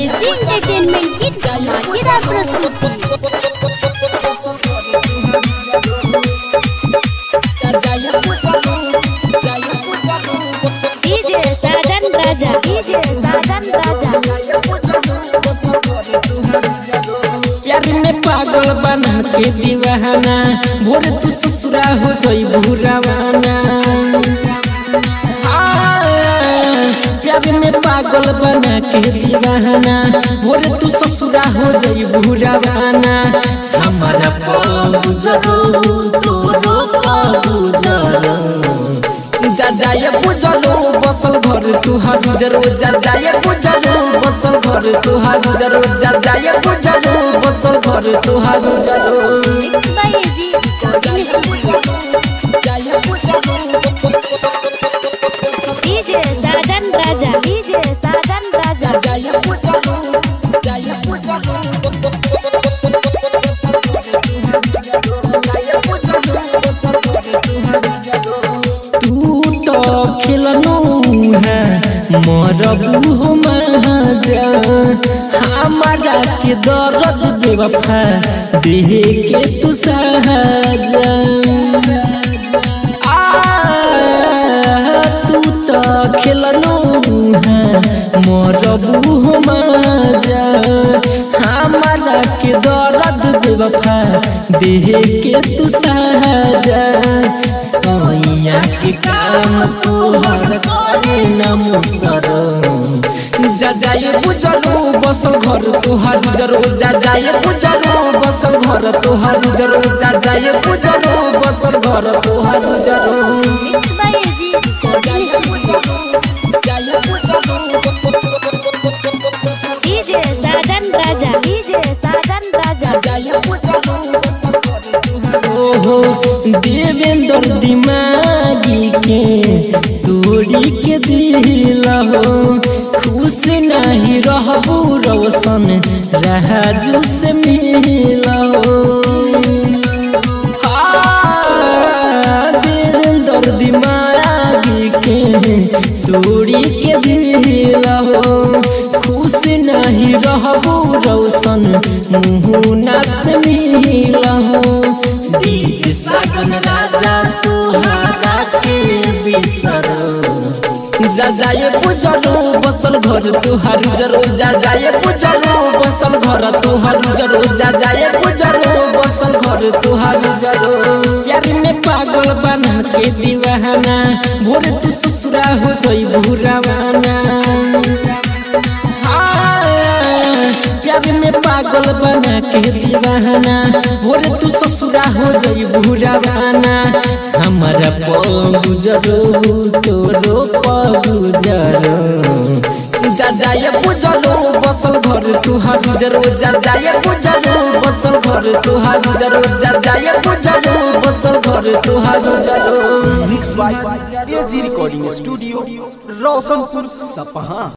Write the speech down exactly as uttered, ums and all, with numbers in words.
AG entertainment की धमाकेदार प्रस्तुति। डीजे साजन राजा डीजे साजन राजा प्यार में पागल बना के दीवाना भोरे तू ससुरा हो जइबू रवाना। प्यार में पागल बना के दीवाना भोरे तू ससुरा हो जइबू रवाना। हमारा पाऊ जरो तोरो पाऊ जरो जा जाए बुझलो बसल घर तुहार जरो जा जाए बुझलो बसल घर तुहार जरो जा जाए बुझलो बसल घर तुहार जरो। AG DJ Sajan Raja DJ Sajan Raja तू तो खिलनो है मरबू हो महाजा हमारा के दर्द बेवफा देह के तू सहजा। तू तो खिलनो है मरबू हो महाजा हमारा के दर्द बेवफा देह के तू सहजा। सोइया के काम तोहर करे न मुसरो जा जाए बुझलो बसल घर तोहर जरो जा जाए बुझलो बसल घर तोहर जरो जा जाए बुझलो बसल घर तोहर जरो। डीजे साजन राजा डीजे साजन राजा ओहो देवेंद्र दिमागी के तोड़ी के दिल हो खुश नहीं रहबू रोशन राजू से मिलो। देवेंद्र दिमागी के तोड़ी के दिल हो खुश नहीं रहबू रोशन मुहुना से मिलो। डीजे साजन राजा तुहारा के बिसरो जा जाए बुझलो बसल घर तुहार जरो जा जाए बुझलो बसल घर तुहार जरो जा जाए बुझलो बसल घर तुहार जरो। प्यार में पागल बना के दीवाना भोरे तू ससुरा हो जइबू रवाना। प्यार में पागल बना के दीवाना भोरे तू ससुरा हो जइबू रवाना। हमारा पाऊ जरो तोरो पाऊ जरो जा जाए बुझलो बसल घर तुहार जरो जा जाए बुझलो बसल घर तुहार जरो जा जाए बुझलो बसल घर तुहार जरो। Mix by AG recording studio Roshanpur Sapaha.